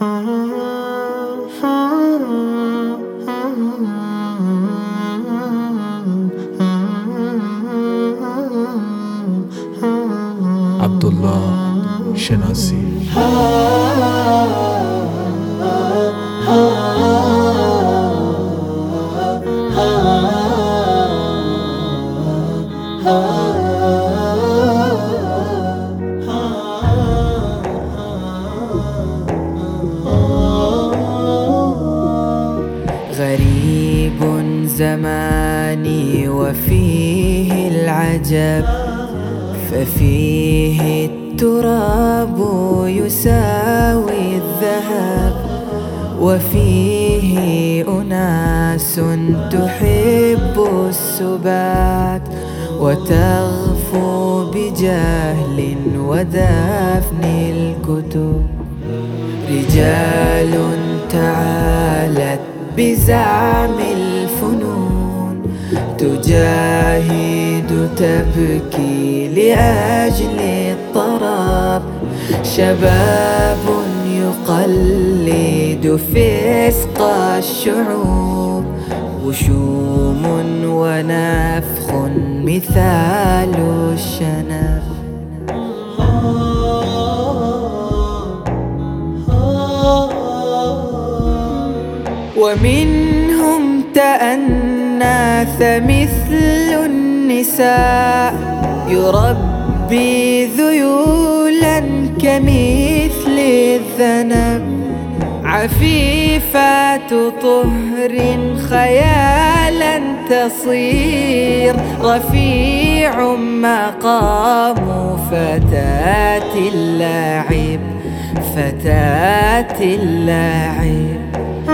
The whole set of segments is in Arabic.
عبد الله شناسي. غريب زماني وفيه العجب، ففيه التراب يساوي الذهب، وفيه أناس تحب السبات وتغفو بجهل ودفن الكتب. رجال تعالت بزعم الفنون تجاهد تبكي لأجل الطرب. شباب يقلد فسق الشعوب، وشوم ونفخ مثال الشنب. ومنهم تأناث مثل النساء، يربي ذيولا كمثل الذنب. عفيفات طهر خيالا تصير، رفيع مقام فتاة اللاعب، فتاة اللاعب.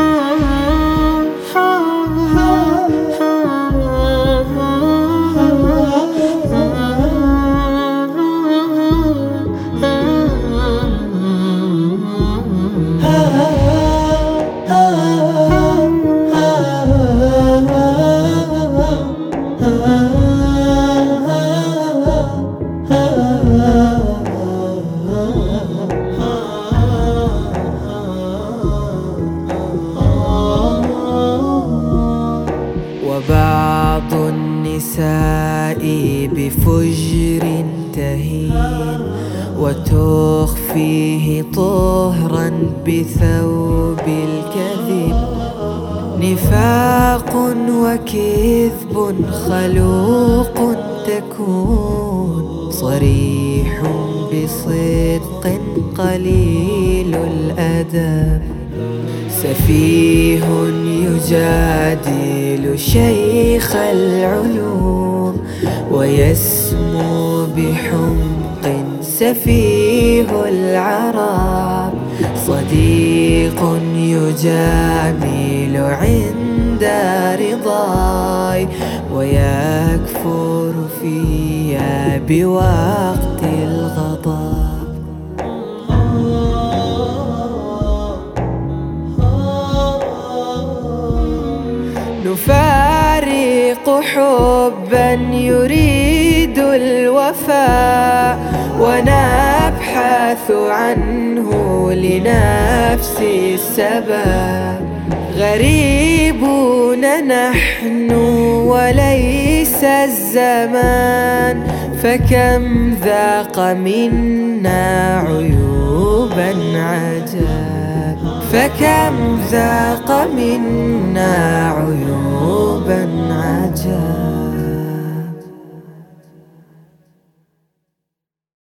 وبعض النساء بفجر تهين، وتخفيه طهرا بثوب الكذب. نفاق وكذب خلوق تكون، صريح بصدق قليل الأدب. سفيه يجادل شيخ العلوم، ويسمو بحمق سفيه العرب. صديق يجامل عند رضاي، ويكفر فيا بوقت الغضب. نفارق حبا يريد الوفاء، ونبحث عنه لنفس السبب. غريبون نحن وليس الزمان، فكم ذاق منا عيوبا عجب، فكم ذاق منا